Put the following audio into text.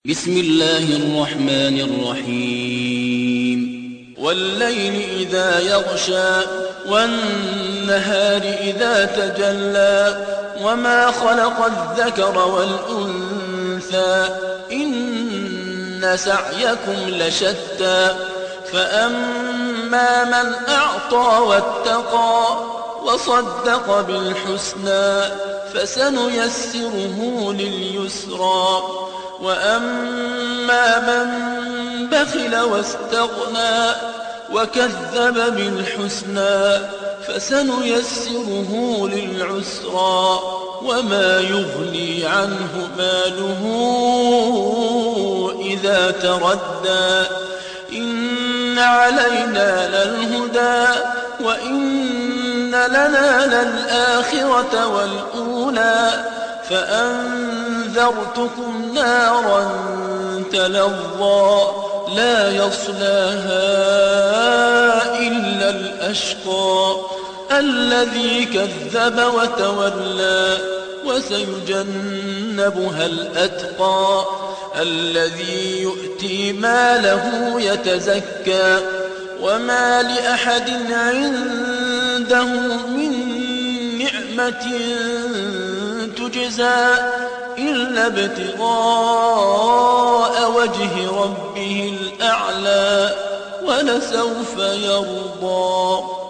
بسم الله الرحمن الرحيم والليل إذا يغشى والنهار إذا تجلى وما خلق الذكر والأنثى إن سعيكم لشتى فأما من أعطى واتقى وصدق بالحسنى فسنيسره لليسرى وأما من بخل واستغنى وكذب بالحسنى فسنيسره للعسرى وما يغني عنه ماله إذا تردى إن علينا للهدى وإن لنا للآخرة والأولى فأنذرتكم نارا تلظى لا يصلاها إلا الأشقى الذي كذب وتولى وسيجنبها الأتقى الذي يؤتي ماله يتزكى وما لأحد عنده من نعمة تجزى إلا ابتغاء وجه ربه الأعلى ولسوف يرضى.